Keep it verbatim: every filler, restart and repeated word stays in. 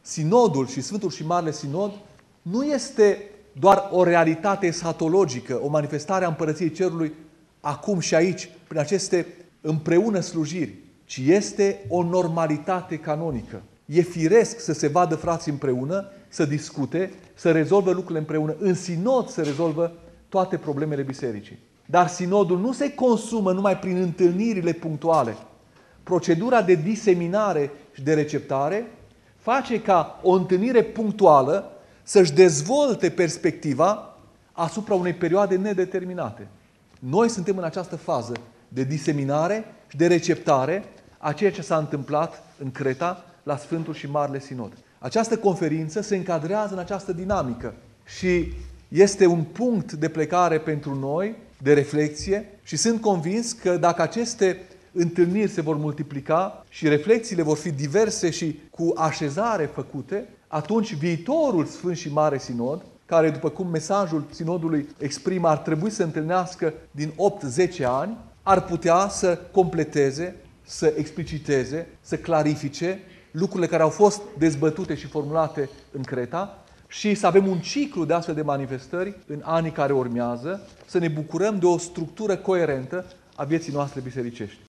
Sinodul și Sfântul și Marele Sinod nu este doar o realitate esatologică, o manifestare a Împărăției Cerului acum și aici, prin aceste împreună slujiri, ci este o normalitate canonică. E firesc să se vadă frații împreună, să discute, să rezolvă lucrurile împreună. În sinod se rezolvă toate problemele bisericii. Dar sinodul nu se consumă numai prin întâlnirile punctuale. Procedura de diseminare și de receptare face ca o întâlnire punctuală să-și dezvolte perspectiva asupra unei perioade nedeterminate. Noi suntem în această fază de diseminare și de receptare a ceea ce s-a întâmplat în Creta la Sfântul și Marele Sinod. Această conferință se încadrează în această dinamică și este un punct de plecare pentru noi, de reflexie, și sunt convins că dacă aceste întâlniri se vor multiplica și reflexiile vor fi diverse și cu așezare făcute, atunci viitorul Sfânt și Mare Sinod, care, după cum mesajul Sinodului exprimă, ar trebui să întâlnească din opt zece ani, ar putea să completeze, să expliciteze, să clarifice lucrurile care au fost dezbătute și formulate în Creta și să avem un ciclu de astfel de manifestări în anii care urmează, să ne bucurăm de o structură coerentă a vieții noastre bisericești.